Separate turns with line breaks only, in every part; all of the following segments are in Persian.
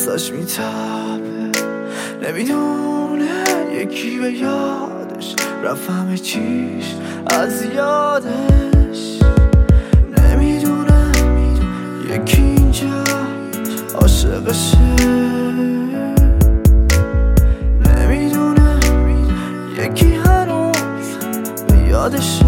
ازش میتابه، نمیدونه یکی به یادش رفت همه چیش از یادش، نمیدونه یکی اینجا عاشقشه، نمیدونه یکی هنوز به یادشه.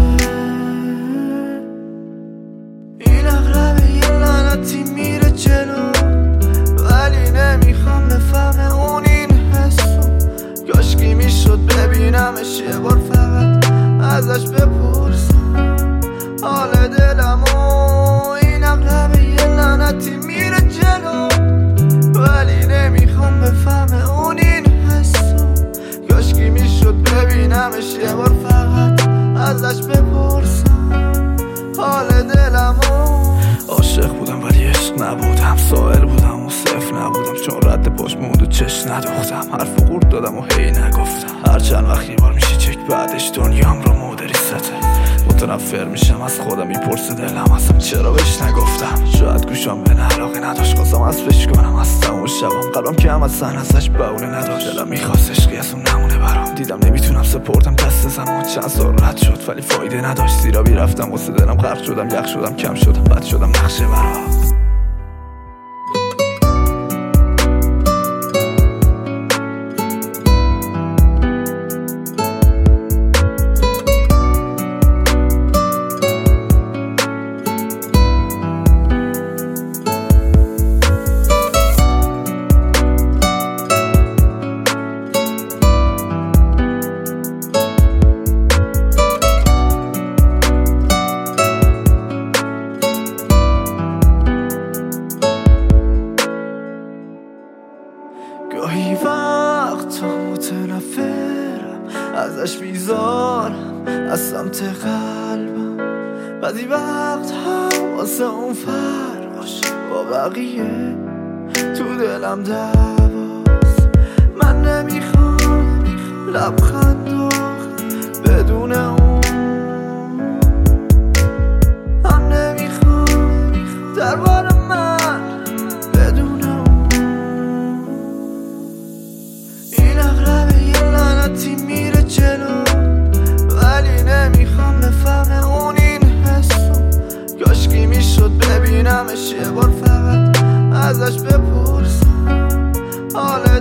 این اغلبه یه لعنتی میره جلو، ولی نمیخوام بفهمه اون این حسو. کاشکی میشد ببینمش یه بار فقط ازش بپرسم حال دلمو. این اغلبه یه لعنتی میره جلو، ولی نمیخوام بفهمه اون این حسو. کاشکی میشد ببینمش یه بار فقط ازش بپرسم حال دلمو. عاشق بودم ولی عشق نبودم، سائل بودم و صفر نبودم، چون رد پشت موند و چشم نداختم. حرف و قورت دادم و هی نگفتم، هر چند وقت یه بار میشه چک بعدش دنیام رو مدری سته. متنفر میشم از خودم، میپرسه دلم ازم چرا بهش نگفتم. شاید گوشم به علاقه نداشت، خواستم ازش کنم از تموم شبم. قلبم که هم از سن ازش بهونه نداشت، دلم میخواست عشقی از اون نمونه برام. دیدم نمیتونم سپردم دست زمان، چند سال رد شد ولی فایده نداشت. زیرا بیرفتم واسه دلم غرق شدم، یخ شدم کم شدم بد شدم نقشه برام. گاهی وقتا متنفرم ازش، بیزارم از سمت قلبم. بعضی وقت هم واسه اون فرقاش با بقیه تو دلم دواست. من نمیخوام لبخندو بدون اون، هم نمیخوام درباره من بدون اون. این اغلبه یه لعنتی میره جلو، ولی نمیخوام بفهمه اون این حسو. کاشکی میشد ببینمش یه بار فقط ازش بپرسم حال